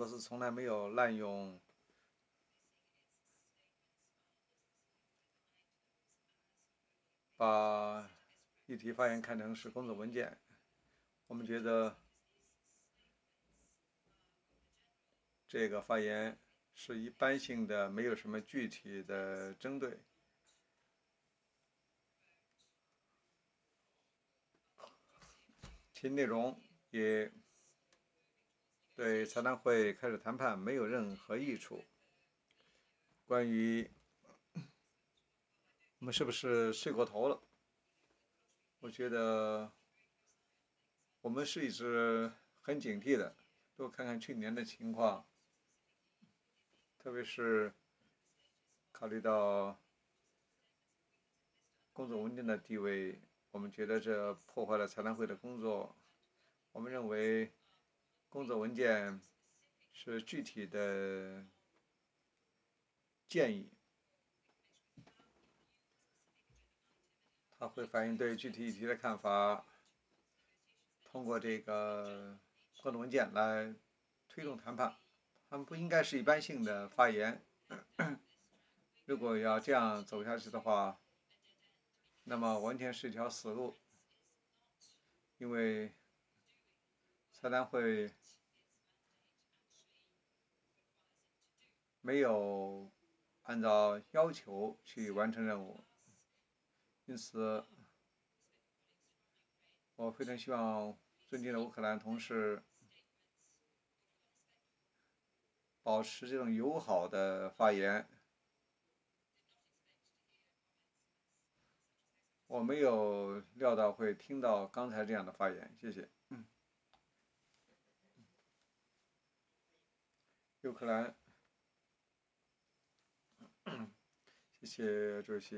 罗斯从来没有滥用把议题发言看成是工作文件。我们觉得这个发言是一般性的，没有什么具体的针对。其内容也对财谈会开始谈判没有任何益处。关于我们是不是睡过头了，我觉得我们是一直很警惕的。多看看去年的情况，特别是考虑到工作文件的地位，我们觉得这破坏了财谈会的工作。我们认为工作文件是具体的建议，它会反映对具体议题的看法，通过这个工作文件来推动谈判。他们不应该是一般性的发言。如果要这样走下去的话，那么完全是一条死路。因为财谈会没有按照要求去完成任务，因此我非常希望尊敬的乌克兰同事保持这种友好的发言。我没有料到会听到刚才这样的发言，谢谢。乌克兰，谢谢主席。